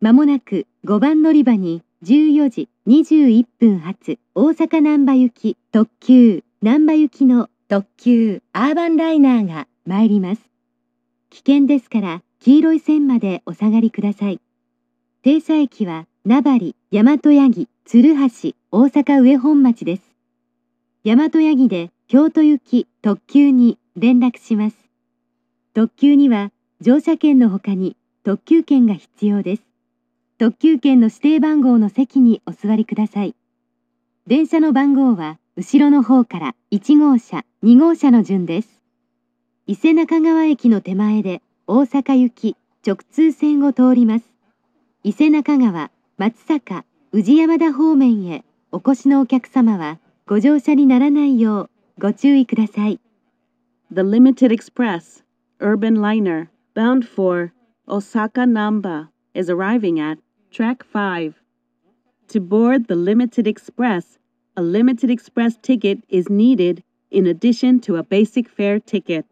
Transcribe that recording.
まもなく5番乗り場に14時21分発大阪難波行き特急難波行きの特急アーバンライナーが参ります。危険ですから黄色い線までお下がりください。停車駅は名張、大和八木、鶴橋、大阪上本町です。大和八木で京都行き特急に連絡します。特急には乗車券のほかに特急券が必要です。特急券の指定番号の席にお座りください。電車の番号は後ろの方から1号車、2号車の順です。伊勢中川駅の手前で大阪行き直通線を通ります。伊勢中川、松阪、宇治山田方面へお越しのお客様はご乗車にならないようご注意ください。 The Limited Express, urban liner, bound for Osaka Namba, is arriving at Track 5. To board the Limited Express, a Limited Express ticket is needed in addition to a basic fare ticket.